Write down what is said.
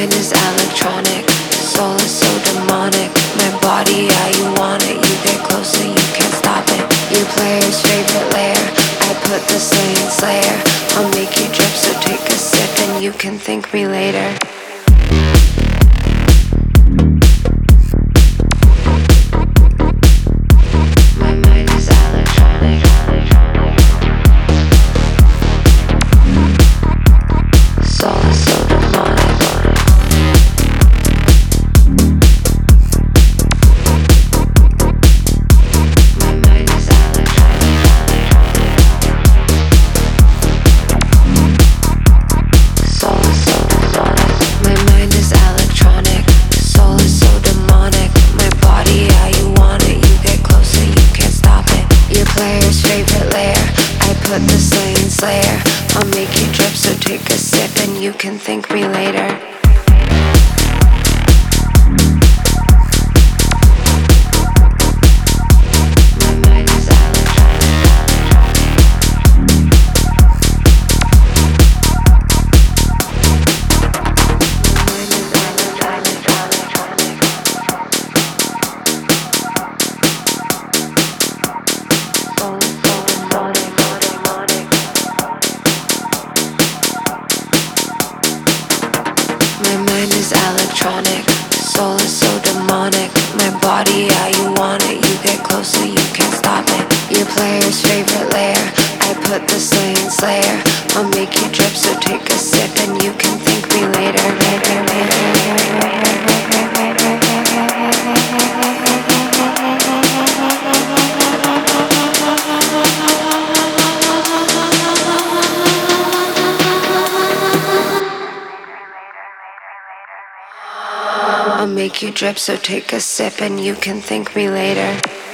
mind is electronic, soul is so demonic. My body, how you want it. You get closer, you can't stop it. Your player's favorite layer, I put the slain slayer. I'll make you drip, so take a sip and you can thank me later. My mind is electronic. Soul is so demonic. My mind is electronic. Soul is so demonic. My mind is electronic. Soul is so demonic. My body, how you want it. You get closer, you can't stop it. Your player's favorite layer, I put the slain slayer. I'll make you drip, so take a sip and you can thank me later. My mind is electronic, soul is so demonic. My body, how you want it. You get closer, you can't stop it. Your player's favorite layer, I put the slain slayer. I'll make you drip, so take a sip and you can thank me later. I'll make you drip, so take a sip and you can thank me later.